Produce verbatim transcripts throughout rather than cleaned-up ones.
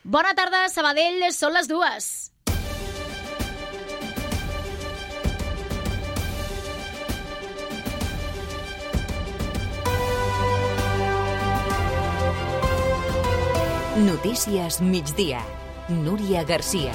Bona tarda, Sabadell, són les dues. Notícies migdia. Núria Garcia.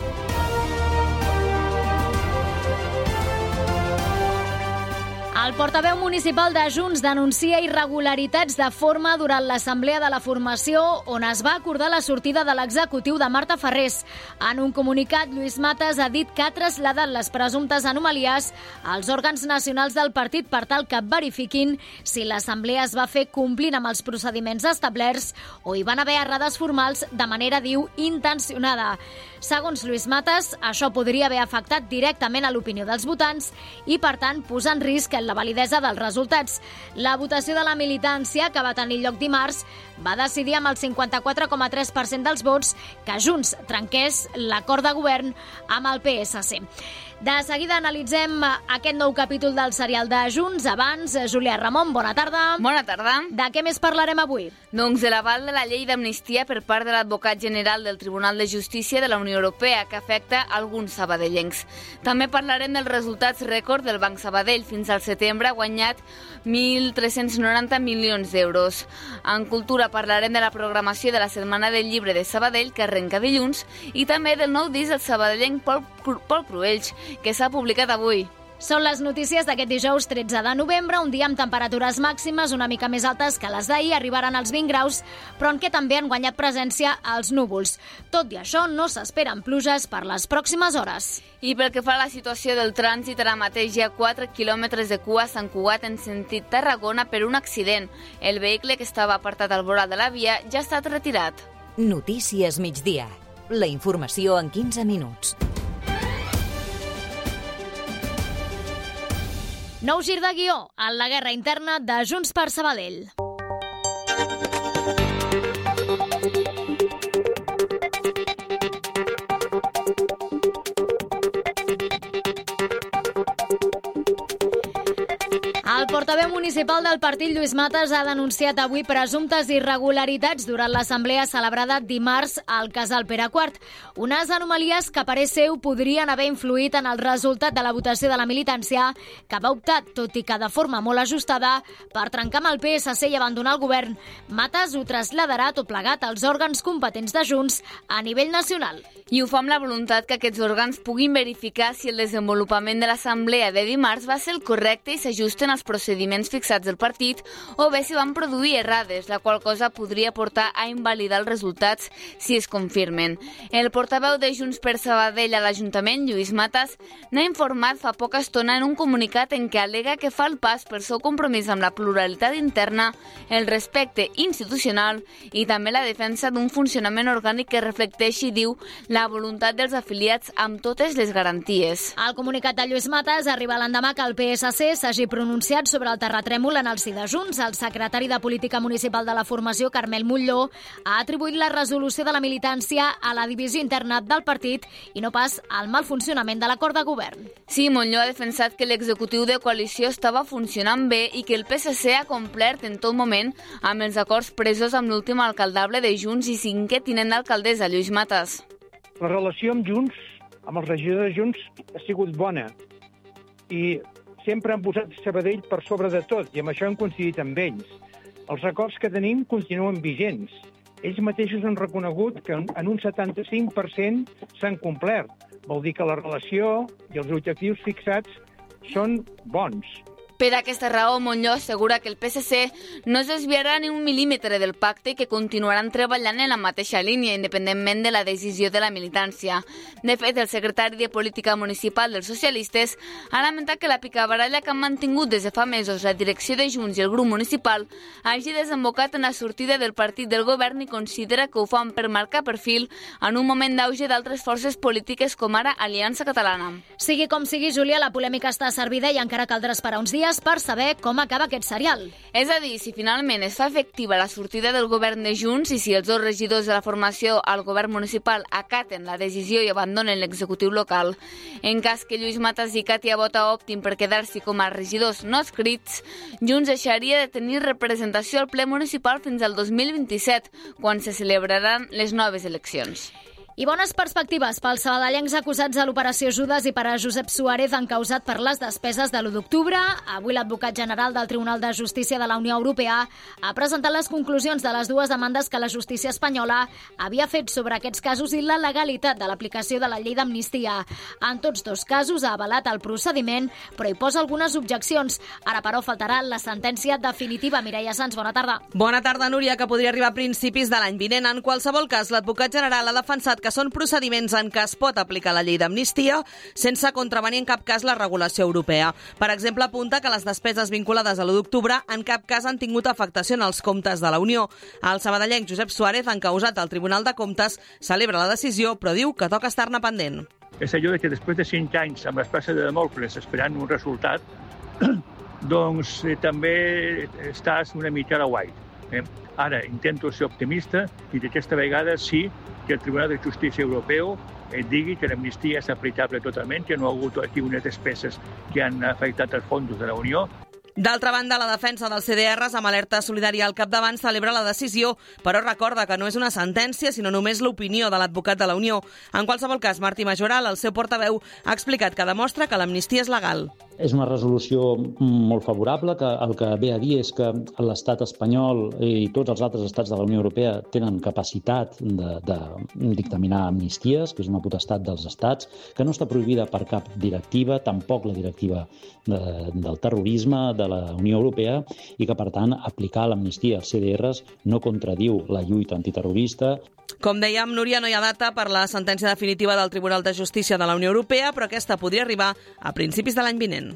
El portaveu municipal de Junts denuncia irregularitats de forma durant l'assemblea de la formació on es va acordar la sortida de l'executiu de Marta Ferrés. En un comunicat, Lluís Matas ha dit que ha traslladat les presumptes anomalies als òrgans nacionals del partit per tal que verifiquin si l'assemblea es va fer complint amb els procediments establerts o hi van haver errades formals de manera, diu, intencionada. Segons Lluís Matas, això podria haver afectat directament a l'opinió dels votants i, per tant, posar en risc la validesa dels resultats. La votació de la militància, que va tenir lloc dimarts, va decidir amb el cinquanta-quatre coma tres per cent dels vots que Junts trenqués l'acord de govern amb el P S C. De seguida analitzem aquest nou capítol del serial de Junts. Abans, Júlia Ramon, bona tarda. Bona tarda. De què més parlarem avui? Doncs de l'aval de la llei d'amnistia per part de l'advocat general del Tribunal de Justícia de la Unió Europea, que afecta alguns sabadellencs. També parlarem dels resultats rècord del Banc Sabadell. Fins al setembre ha guanyat mil tres-cents noranta milions d'euros. En cultura parlarem de la programació de la Setmana del Llibre de Sabadell, que arrenca dilluns, i també del nou disc del sabadellenc Pol, Pol Cruells, que s'ha publicat avui. Són les notícies d'aquest dijous tretze de novembre, un dia amb temperatures màximes una mica més altes que les d'ahir, arribaran als vint graus, però en què també han guanyat presència els núvols. Tot i això, no s'esperen pluges per les pròximes hores. I pel que fa a la situació del trànsit, ara mateix hi ha quatre quilòmetres de cua a Sant Cugat en sentit Tarragona per un accident. El vehicle que estava apartat al voral de la via ja ha estat retirat. Notícies migdia. La informació en quinze minuts. Nou gir de guió en la guerra interna de Junts per Sabadell. El portaveu municipal del partit, Lluís Matas, ha denunciat avui presumptes irregularitats durant l'assemblea celebrada dimarts al Casal Pere quart. Unes anomalies que, a parer seu, podrien haver influït en el resultat de la votació de la militància, que va optar, tot i que de forma molt ajustada, per trencar amb el P S C i abandonar el govern. Matas ho traslladarà tot plegat als òrgans competents de Junts a nivell nacional. I ho fa amb la voluntat que aquests òrgans puguin verificar si el desenvolupament de l'assemblea de dimarts va ser el correcte i s'ajusten als procediments fixats del partit o bé si van produir errades, la qual cosa podria portar a invalidar els resultats si es confirmen. El portaveu de Junts per Sabadell a l'Ajuntament, Lluís Matas, n'ha informat fa poca estona en un comunicat en què al·lega que fa el pas pel seu compromís amb la pluralitat interna, el respecte institucional i també la defensa d'un funcionament orgànic que reflecteixi, diu, la voluntat dels afiliats amb totes les garanties. El comunicat de Lluís Matas arriba l'endemà que el P S C s'hagi pronunciat sobre el terratrèmol en el si de Junts. El secretari de Política Municipal de la formació, Carmel Montlló, ha atribuït la resolució de la militància a la divisió interna del partit i no pas al mal funcionament de l'acord de govern. Sí, Montlló ha defensat que l'executiu de coalició estava funcionant bé i que el P S C ha complert en tot moment amb els acords presos amb l'últim alcaldable de Junts i cinquè tinent d'alcaldessa, Lluís Matas. La relació amb Junts, amb els regidors de Junts, ha sigut bona i sempre han posat Sabadell per sobre de tot i amb això hem coincidit amb ells. Els acords que tenim continuen vigents. Ells mateixos han reconegut que en un setanta-cinc per cent s'han complert. Vol dir que la relació i els objectius fixats són bons. Per aquesta raó, Montlló assegura que el P S C no es desviarà ni un mil·límetre del pacte i que continuaran treballant en la mateixa línia, independentment de la decisió de la militància. De fet, el secretari de Política Municipal dels Socialistes ha lamentat que la picabaralla que han mantingut des de fa mesos la direcció de Junts i el grup municipal hagi desembocat en la sortida del partit del govern i considera que ho fan per marcar perfil en un moment d'auge d'altres forces polítiques com ara Aliança Catalana. Sigui com sigui, Júlia, la polèmica està servida i encara caldrà esperar uns dies dies per saber com acaba aquest serial. És a dir, si finalment es fa efectiva la sortida del govern de Junts i si els dos regidors de la formació al govern municipal acaten la decisió i abandonen l'executiu local. En cas que Lluís Matas i Càtia Bota optin per quedar-s'hi com a regidors no escrits, Junts deixaria de tenir representació al ple municipal fins al dos mil vint-i-set, quan se celebraran les noves eleccions. I bones perspectives pels sabadellencs acusats de l'Operació Judes i per a Josep Suárez, encausat per les despeses de l'u d'octubre. Avui l'advocat general del Tribunal de Justícia de la Unió Europea ha presentat les conclusions de les dues demandes que la justícia espanyola havia fet sobre aquests casos i la legalitat de l'aplicació de la llei d'amnistia. En tots dos casos ha avalat el procediment, però hi posa algunes objeccions. Ara, però, faltarà la sentència definitiva. Mireia Sans, bona tarda. Bona tarda, Núria, que podria arribar a principis de l'any vinent. En qualsevol cas, l'advocat general ha defensat que són procediments en què es pot aplicar la llei d'amnistia sense contravenir en cap cas la regulació europea. Per exemple, apunta que les despeses vinculades a l'u d'octubre en cap cas han tingut afectació en els comptes de la Unió. El sabadellenc Josep Suárez, encausat al Tribunal de Comptes, celebra la decisió, però diu que toca estar-ne pendent. És allò que després de cinc anys amb l'espasa de Damòcles esperant un resultat, doncs eh, també estàs una mica a la guai. Eh? Ara intento ser optimista i d'aquesta vegada sí que el Tribunal de Justícia Europeu et digui que l'amnistia és aplicable totalment, que no ha hagut aquí unes despeses que han afectat els fons de la Unió. D'altra banda, la defensa dels C D Rs amb Alerta Solidària al capdavant celebra la decisió, però recorda que no és una sentència, sinó només l'opinió de l'advocat de la Unió. En qualsevol cas, Martí Majoral, el seu portaveu, ha explicat que demostra que l'amnistia és legal. És una resolució molt favorable, que el que ve a dir és que l'estat espanyol i tots els altres estats de la Unió Europea tenen capacitat de, de dictaminar amnisties, que és una potestat dels estats, que no està prohibida per cap directiva, tampoc la directiva de, del terrorisme de la Unió Europea, i que, per tant, aplicar l'amnistia als C D Rs no contradiu la lluita antiterrorista. Com dèiem, Núria, no hi ha data per la sentència definitiva del Tribunal de Justícia de la Unió Europea, però aquesta podria arribar a principis de l'any vinent.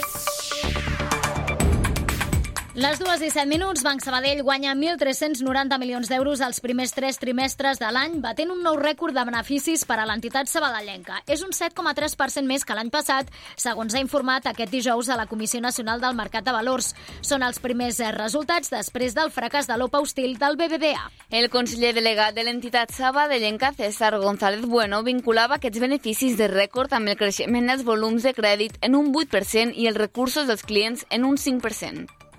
Les dues i set minuts, Banc Sabadell guanya mil tres-cents noranta milions d'euros els primers tres trimestres de l'any, batent un nou rècord de beneficis per a l'entitat sabadellenca. És un set coma tres per cent més que l'any passat, segons ha informat aquest dijous a la Comissió Nacional del Mercat de Valors. Són els primers resultats després del fracàs de l'O P A hostil del B B V A. El conseller delegat de l'entitat sabadellenca, César González Bueno, vinculava aquests beneficis de rècord amb el creixement dels volums de crèdit en un vuit per cent i els recursos dels clients en un cinc per cent.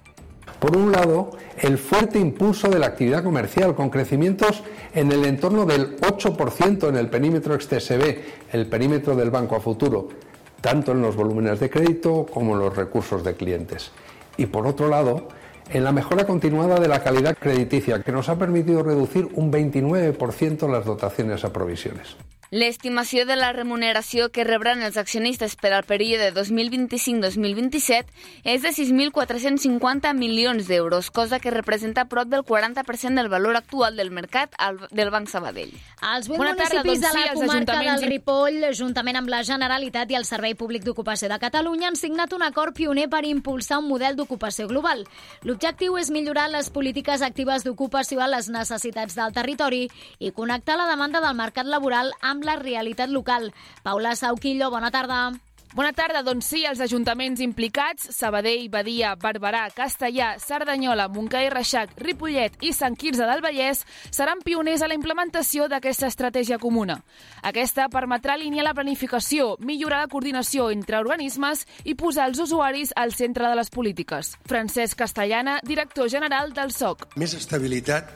Por un lado, el fuerte impulso de la actividad comercial, con crecimientos en el entorno del ocho por ciento en el perímetro ex T S B, el perímetro del banco a futuro, tanto en los volúmenes de crédito como en los recursos de clientes. Y por otro lado, en la mejora continuada de la calidad crediticia, que nos ha permitido reducir un veintinueve por ciento las dotaciones a provisiones. L'estimació de la remuneració que rebran els accionistes per al període dos mil vint-i-cinc dos mil vint-i-set és de sis mil quatre-cents cinquanta milions d'euros, cosa que representa prop del quaranta per cent del valor actual del mercat del Banc Sabadell. Els vuit municipis de la comarca del Ripoll, juntament amb la Generalitat i el Servei Públic d'Ocupació de Catalunya, han signat un acord pioner per impulsar un model d'ocupació global. L'objectiu és millorar les polítiques actives d'ocupació a les necessitats del territori i connectar la demanda del mercat laboral amb la realitat local. Paula Sauquillo, bona tarda. Bona tarda, doncs sí, els ajuntaments implicats, Sabadell, Badia, Barberà, Castellà, Cerdanyola, Montcada i Reixac, Ripollet i Sant Quirze del Vallès seran pioners a la implementació d'aquesta estratègia comuna. Aquesta permetrà alinear la planificació, millorar la coordinació entre organismes i posar els usuaris al centre de les polítiques. Francesc Castellana, director general del S O C. Més estabilitat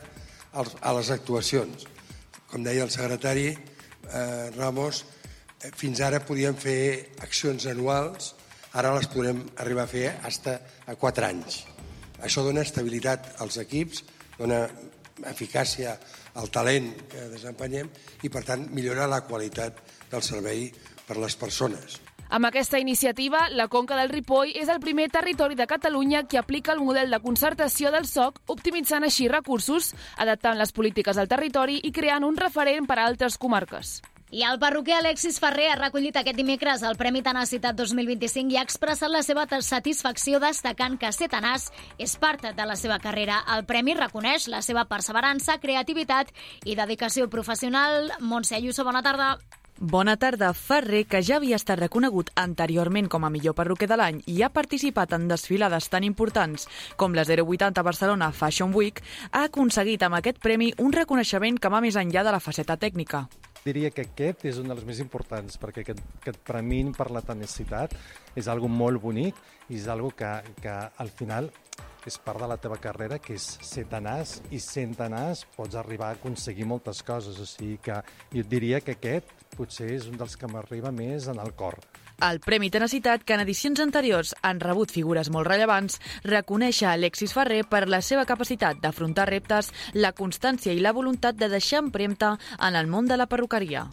a les actuacions. Com deia el secretari eh, Ramos, fins ara podíem fer accions anuals, ara les podem arribar a fer fins a quatre anys. Això dona estabilitat als equips, dona eficàcia al talent que desempenyem i, per tant, millora la qualitat del servei per les persones. Amb aquesta iniciativa, la Conca del Ripoll és el primer territori de Catalunya que aplica el model de concertació del S O C, optimitzant així recursos, adaptant les polítiques al territori i creant un referent per a altres comarques. I el perruquer Alexis Ferrer ha recollit aquest dimecres el Premi Tenacitat dos mil vint-i-cinc i ha expressat la seva satisfacció destacant que ser tenaç és part de la seva carrera. El premi reconeix la seva perseverança, creativitat i dedicació professional. Montse Ayuso, bona tarda. Bona tarda. Ferrer, que ja havia estat reconegut anteriorment com a millor perruquer de l'any i ha participat en desfilades tan importants com la zero vuitanta Barcelona Fashion Week, ha aconseguit amb aquest premi un reconeixement que va més enllà de la faceta tècnica. Diria que aquest és un dels més importants, perquè aquest, aquest premi per la tenacitat és algo molt bonic i és algo que, que al final és part de la teva carrera, que és ser tenaç, i sent tenaç pots arribar a aconseguir moltes coses. O sigui que jo diria que aquest potser és un dels que m'arriba més en el cor. El Premi Tenacitat, que en edicions anteriors han rebut figures molt rellevants, reconeix a Alexis Ferrer per la seva capacitat d'afrontar reptes, la constància i la voluntat de deixar empremta en el món de la perruqueria.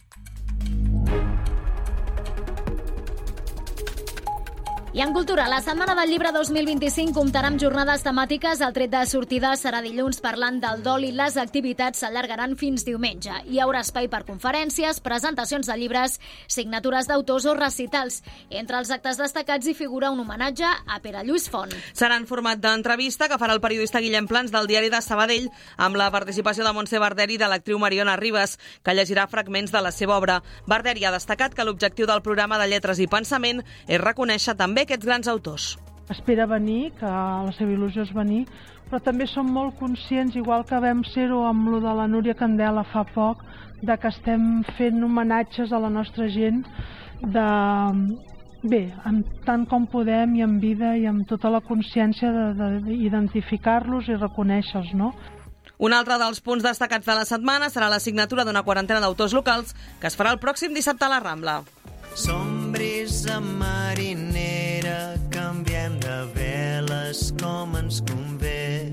I en cultura, la Setmana del Llibre dos mil vint-i-cinc comptarà amb jornades temàtiques. El tret de sortida serà dilluns, parlant del dol, i les activitats s'allargaran fins diumenge. Hi haurà espai per conferències, presentacions de llibres, signatures d'autors o recitals. Entre els actes destacats hi figura un homenatge a Pere Lluís Font. Serà en format d'entrevista que farà el periodista Guillem Plans del Diari de Sabadell, amb la participació de Montse Barderi i de l'actriu Mariona Ribas, que llegirà fragments de la seva obra. Barderi ha destacat que l'objectiu del programa de Lletres i Pensament és reconèixer també aquests grans autors. Espera venir, que la seva il·lusió és venir, però també som molt conscients, igual que vam ser-ho amb lo de la Núria Candela fa poc, de que estem fent homenatges a la nostra gent, de, bé, en tant com podem i en vida i amb tota la consciència d'identificar-los i reconèixer-los, no? Un altre dels punts destacats de la setmana serà la signatura d'una quarantena d'autors locals que es farà el pròxim dissabte a la Rambla. Som brisa marinera, canviem de veles com ens convé.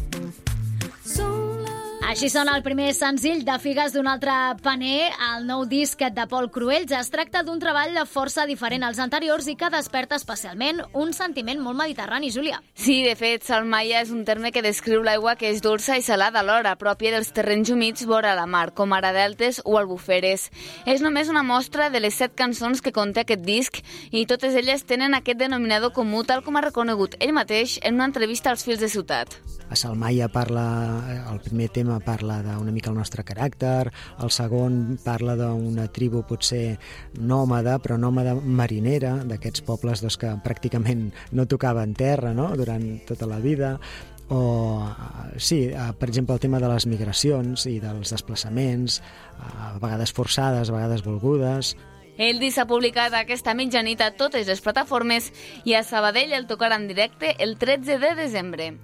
Així sona el primer senzill de Figues d'un altre paner, el nou disc de Pol Cruells. Es tracta d'un treball força diferent als anteriors i que desperta especialment un sentiment molt mediterrani, Júlia. Sí, de fet, salmaia és un terme que descriu l'aigua que és dolça i salada alhora, pròpia dels terrenys humits vora la mar, com ara deltes o albuferes. És només una mostra de les set cançons que conté aquest disc i totes elles tenen aquest denominador comú, tal com ha reconegut ell mateix en una entrevista als Fils de Ciutat. A Salmaia parla, el primer tema parla d'una mica el nostre caràcter, el segon parla d'una tribu potser nòmada, però nòmada marinera, d'aquests pobles doncs, que pràcticament no tocaven terra, no?, durant tota la vida. O, sí, per exemple, el tema de les migracions i dels desplaçaments, a vegades forçades, a vegades volgudes. El disc s'ha publicat aquesta mitjanit a totes les plataformes i a Sabadell el tocarà en directe el tretze de desembre.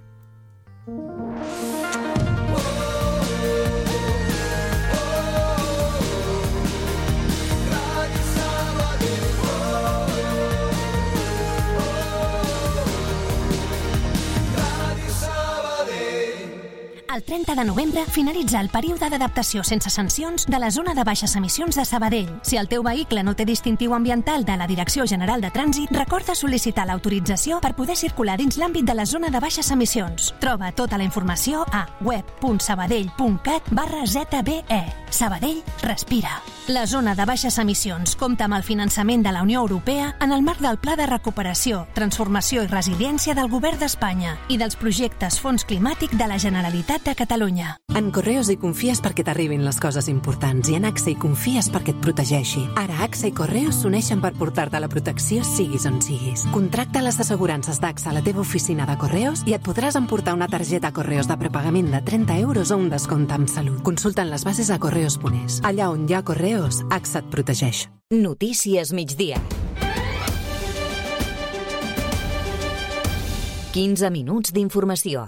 El trenta de novembre finalitza el període d'adaptació sense sancions de la zona de baixes emissions de Sabadell. Si el teu vehicle no té distintiu ambiental de la Direcció General de Trànsit, recorda sol·licitar l'autorització per poder circular dins l'àmbit de la zona de baixes emissions. Troba tota la informació a web punt sabadell punt cat barra zbe. Sabadell respira. La zona de baixes emissions compta amb el finançament de la Unió Europea en el marc del Pla de Recuperació, Transformació i Resiliència del Govern d'Espanya i dels projectes Fons Climàtic de la Generalitat de Catalunya. En Correos hi confies perquè t'arribin les coses importants i en A X A hi confies perquè et protegeixi. Ara A X A i Correos s'uneixen per portar-te la protecció siguis on siguis. Contracta les assegurances d'A X A a la teva oficina de Correos i et podràs emportar una targeta Correos de prepagament de trenta euros o un descompte amb salut. Consulta'n les bases a correos punt es. Allà on hi ha Correos, A X A et protegeix. Notícies migdia. quinze minuts d'informació.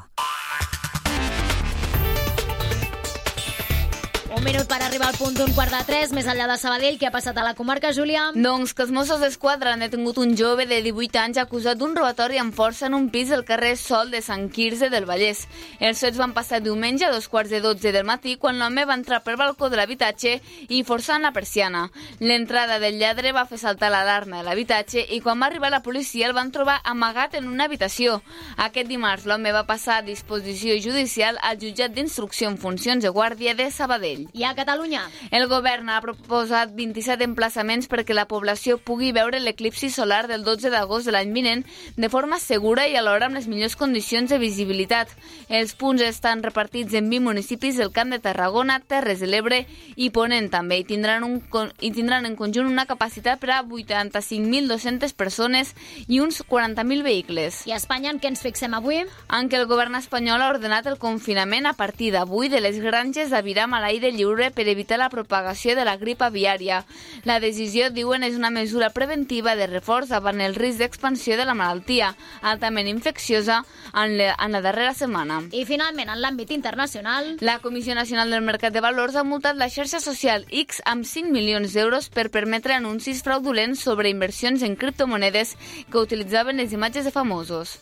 Un minut per arribar al punt d'un quart de tres, més enllà de Sabadell. Què ha passat a la comarca, Júlia? Doncs que els Mossos d'Esquadra han detingut un jove de divuit anys acusat d'un robatori amb força en un pis del carrer Sol de Sant Quirze del Vallès. Els fets van passar diumenge a dos quarts de dotze del matí, quan l'home va entrar pel balcó de l'habitatge i forçant la persiana. L'entrada del lladre va fer saltar l'alarma de l'habitatge i quan va arribar la policia el van trobar amagat en una habitació. Aquest dimarts l'home va passar a disposició judicial al jutjat d'instrucció en funcions de guàrdia de Sabadell. I a Catalunya? El govern ha proposat vint-i-set emplaçaments perquè la població pugui veure l'eclipsi solar del dotze d'agost de l'any vinent de forma segura i alhora amb les millors condicions de visibilitat. Els punts estan repartits en vint municipis del Camp de Tarragona, Terres de l'Ebre i Ponent també, i tindran, un, i tindran en conjunt una capacitat per a vuitanta-cinc mil dues-centes persones i uns quaranta mil vehicles. I a Espanya en què ens fixem avui? En què el govern espanyol ha ordenat el confinament a partir d'avui de les granges d'Aviram a l'aire lliure per evitar la propagació de la grip aviària. La decisió, diuen, és una mesura preventiva de reforç davant el risc d'expansió de la malaltia, altament infecciosa, en la, en la darrera setmana. I finalment, en l'àmbit internacional, la Comissió Nacional del Mercat de Valors ha multat la xarxa social X amb cinc milions d'euros per permetre anuncis fraudulents sobre inversions en criptomonedes que utilitzaven les imatges de famosos.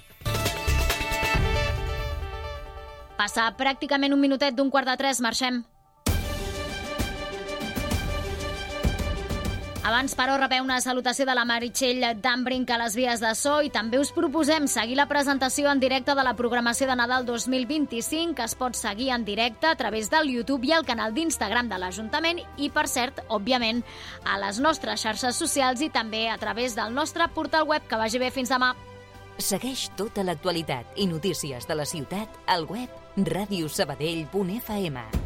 Passa pràcticament un minutet d'un quart de tres, marxem. Abans, però, rebeu una salutació de la Meritxell d'Ambrinc a les vies de so i també us proposem seguir la presentació en directe de la programació de Nadal dos mil vint-i-cinc, que es pot seguir en directe a través del YouTube i el canal d'Instagram de l'Ajuntament i, per cert, òbviament, a les nostres xarxes socials i també a través del nostre portal web. Que vagi bé, fins demà. Segueix tota l'actualitat i notícies de la ciutat al web ràdio sabadell punt f m.